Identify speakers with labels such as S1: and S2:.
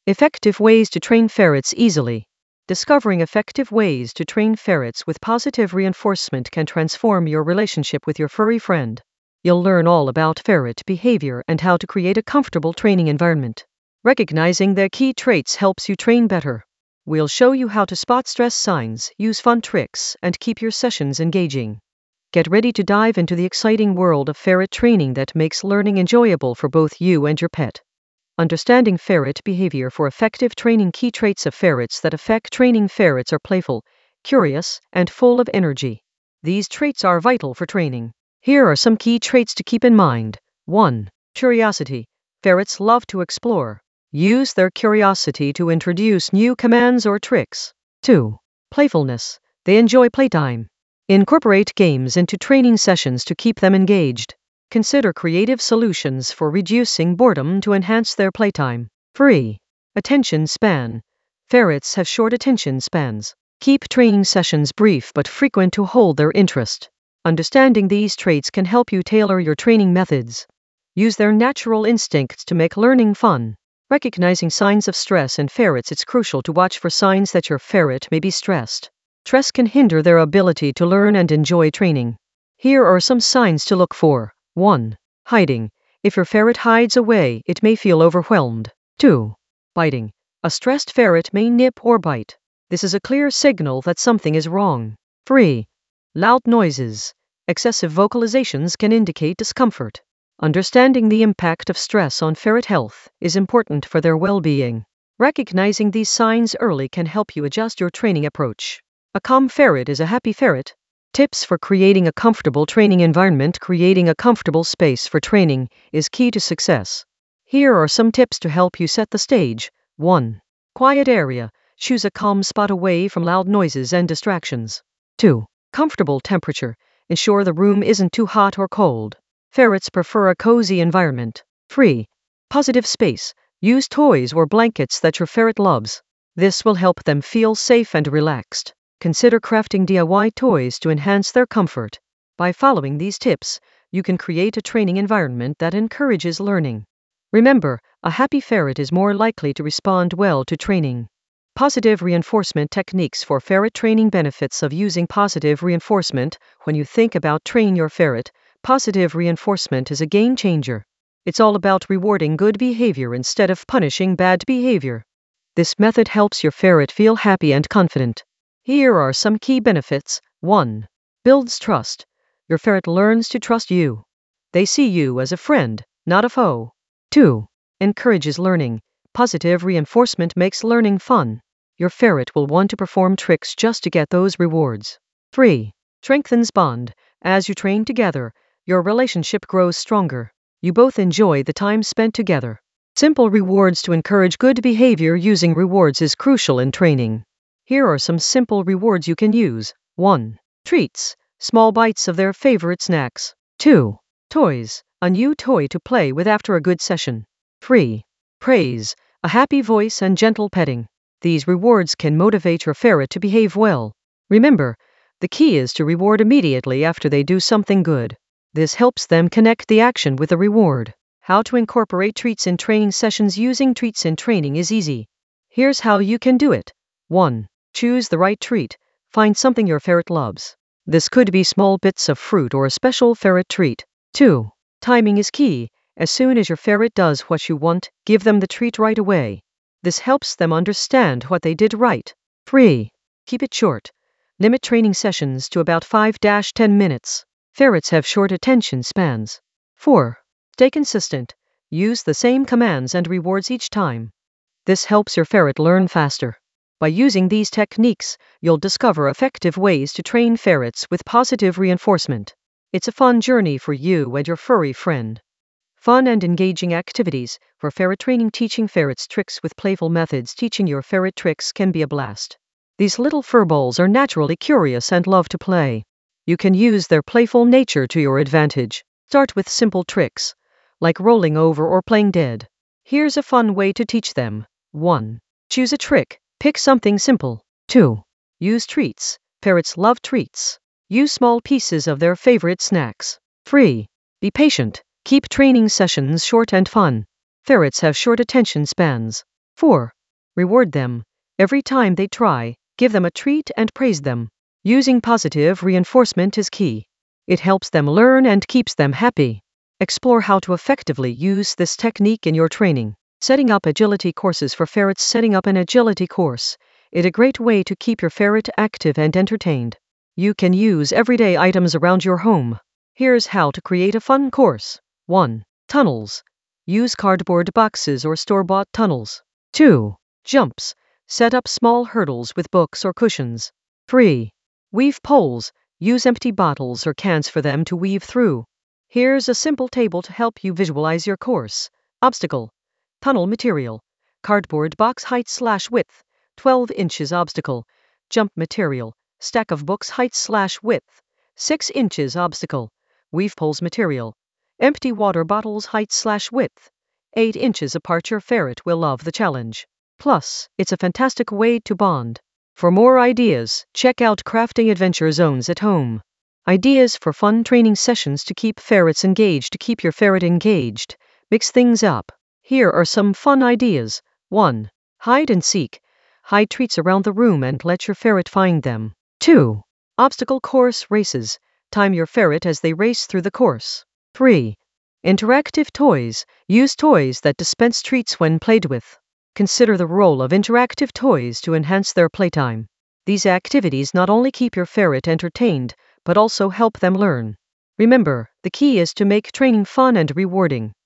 S1: Effective ways to train ferrets easily. Discovering effective ways to train ferrets with positive reinforcement can transform your relationship with your furry friend. You'll learn all about ferret behavior and how to create a comfortable training environment. Recognizing their key traits helps you train better. We'll show you how to spot stress signs, use fun tricks, and keep your sessions engaging. Get ready to dive into the exciting world of ferret training that makes learning enjoyable for both you and your pet. Understanding ferret behavior for effective training. Key traits of ferrets that affect training. Ferrets are playful, curious, and full of energy. These traits are vital for training. Here are some key traits to keep in mind. 1. Curiosity. Ferrets love to explore. Use their curiosity to introduce new commands or tricks. 2. Playfulness. They enjoy playtime. Incorporate games into training sessions to keep them engaged. Consider creative solutions for reducing boredom to enhance their playtime. 3. Attention span. Ferrets have short attention spans. Keep training sessions brief but frequent to hold their interest. Understanding these traits can help you tailor your training methods. Use their natural instincts to make learning fun. Recognizing signs of stress in ferrets. It's crucial to watch for signs that your ferret may be stressed. Stress can hinder their ability to learn and enjoy training. Here are some signs to look for. 1. Hiding. If your ferret hides away, it may feel overwhelmed. 2. Biting. A stressed ferret may nip or bite. This is a clear signal that something is wrong. 3. Loud noises. Excessive vocalizations can indicate discomfort. Understanding the impact of stress on ferret health is important for their well-being. Recognizing these signs early can help you adjust your training approach. A calm ferret is a happy ferret. Tips for creating a comfortable training environment. Creating a comfortable space for training is key to success. Here are some tips to help you set the stage. 1. Quiet area. Choose a calm spot away from loud noises and distractions. 2. Comfortable temperature. Ensure the room isn't too hot or cold. Ferrets prefer a cozy environment. 3. Positive space. Use toys or blankets that your ferret loves. This will help them feel safe and relaxed. Consider crafting DIY toys to enhance their comfort. By following these tips, you can create a training environment that encourages learning. Remember, a happy ferret is more likely to respond well to training. Positive reinforcement techniques for ferret training. Benefits of using positive reinforcement. When you think about train your ferret, positive reinforcement is a game changer. It's all about rewarding good behavior instead of punishing bad behavior. This method helps your ferret feel happy and confident. Here are some key benefits. 1. Builds trust. Your ferret learns to trust you. They see you as a friend, not a foe. 2. Encourages learning. Positive reinforcement makes learning fun. Your ferret will want to perform tricks just to get those rewards. 3. Strengthens bond. As you train together, your relationship grows stronger. You both enjoy the time spent together. Simple rewards to encourage good behavior. Using rewards is crucial in training. Here are some simple rewards you can use. 1. Treats. Small bites of their favorite snacks. 2. Toys. A new toy to play with after a good session. 3. Praise. A happy voice and gentle petting. These rewards can motivate your ferret to behave well. Remember, the key is to reward immediately after they do something good. This helps them connect the action with the reward. How to incorporate treats in training sessions. Using treats in training is easy. Here's how you can do it. 1. Choose the right treat. Find something your ferret loves. This could be small bits of fruit or a special ferret treat. 2. Timing is key. As soon as your ferret does what you want, give them the treat right away. This helps them understand what they did right. 3. Keep it short. Limit training sessions to about 5-10 minutes. Ferrets have short attention spans. 4. Stay consistent. Use the same commands and rewards each time. This helps your ferret learn faster. By using these techniques, you'll discover effective ways to train ferrets with positive reinforcement. It's a fun journey for you and your furry friend. Fun and engaging activities for ferret training. Teaching ferrets tricks with playful methods. Teaching your ferret tricks can be a blast. These little furballs are naturally curious and love to play. You can use their playful nature to your advantage. Start with simple tricks, like rolling over or playing dead. Here's a fun way to teach them. 1. Choose a trick. Pick something simple. 2. Use treats. Ferrets love treats. Use small pieces of their favorite snacks. 3. Be patient. Keep training sessions short and fun. Ferrets have short attention spans. 4. Reward them. Every time they try, give them a treat and praise them. Using positive reinforcement is key. It helps them learn and keeps them happy. Explore how to effectively use this technique in your training. Setting up agility courses for ferrets. Setting up an agility course is a great way to keep your ferret active and entertained. You can use everyday items around your home. Here's how to create a fun course. 1. Tunnels. Use cardboard boxes or store-bought tunnels. 2. Jumps. Set up small hurdles with books or cushions. 3. Weave poles. Use empty bottles or cans for them to weave through. Here's a simple table to help you visualize your course. Obstacle. Tunnel material. Cardboard box height/width, 12 inches. Obstacle. Jump material. Stack of books height/width, 6 inches. Obstacle. Weave poles material. Empty water bottles height/width, 8 inches apart. Your ferret will love the challenge. Plus, it's a fantastic way to bond. For more ideas, check out Crafting Adventure Zones at home. Ideas for fun training sessions to keep ferrets engaged. To keep your ferret engaged, mix things up. Here are some fun ideas. 1. Hide and seek. Hide treats around the room and let your ferret find them. 2. Obstacle course races. Time your ferret as they race through the course. 3. Interactive toys. Use toys that dispense treats when played with. Consider the role of interactive toys to enhance their playtime. These activities not only keep your ferret entertained, but also help them learn. Remember, the key is to make training fun and rewarding.